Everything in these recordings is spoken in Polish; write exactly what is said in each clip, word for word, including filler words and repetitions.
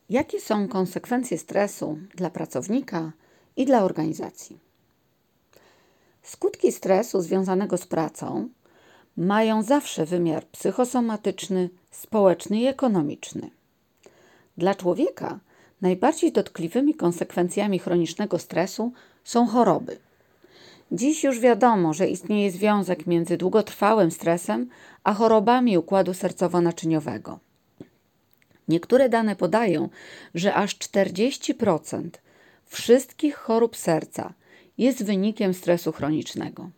Jakie są konsekwencje stresu dla pracownika i dla organizacji? Skutki stresu związanego z pracą mają zawsze wymiar psychosomatyczny, społeczny i ekonomiczny. Dla człowieka najbardziej dotkliwymi konsekwencjami chronicznego stresu są choroby. Dziś już wiadomo, że istnieje związek między długotrwałym stresem a chorobami układu sercowo-naczyniowego. Niektóre dane podają, że aż czterdzieści procent wszystkich chorób serca jest wynikiem stresu chronicznego.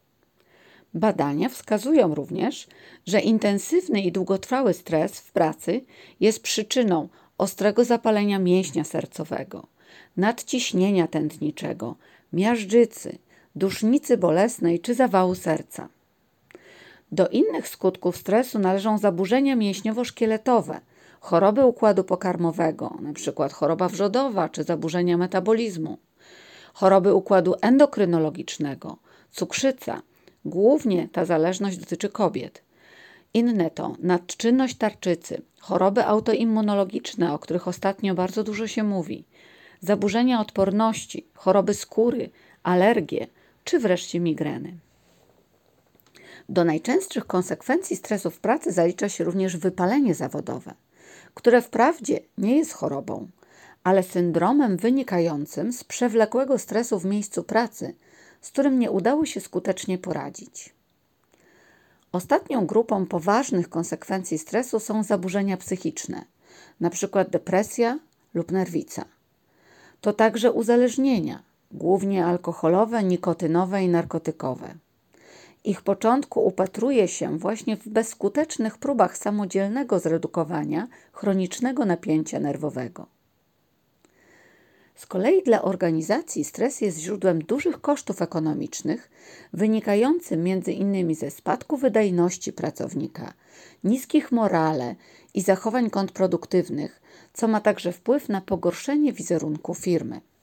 Badania wskazują również, że intensywny i długotrwały stres w pracy jest przyczyną ostrego zapalenia mięśnia sercowego, nadciśnienia tętniczego, miażdżycy, dusznicy bolesnej czy zawału serca. Do innych skutków stresu należą zaburzenia mięśniowo-szkieletowe, choroby układu pokarmowego, np. choroba wrzodowa czy zaburzenia metabolizmu, choroby układu endokrynologicznego, cukrzyca, głównie ta zależność dotyczy kobiet. Inne to nadczynność tarczycy, choroby autoimmunologiczne, o których ostatnio bardzo dużo się mówi, zaburzenia odporności, choroby skóry, alergie czy wreszcie migreny. Do najczęstszych konsekwencji stresu w pracy zalicza się również wypalenie zawodowe, które wprawdzie nie jest chorobą, ale syndromem wynikającym z przewlekłego stresu w miejscu pracy, z którym nie udało się skutecznie poradzić. Ostatnią grupą poważnych konsekwencji stresu są zaburzenia psychiczne, np. depresja lub nerwica. To także uzależnienia, głównie alkoholowe, nikotynowe i narkotykowe. Ich początku upatruje się właśnie w bezskutecznych próbach samodzielnego zredukowania chronicznego napięcia nerwowego. Z kolei dla organizacji stres jest źródłem dużych kosztów ekonomicznych, wynikającym między innymi ze spadku wydajności pracownika, niskich morale i zachowań kontrproduktywnych, co ma także wpływ na pogorszenie wizerunku firmy.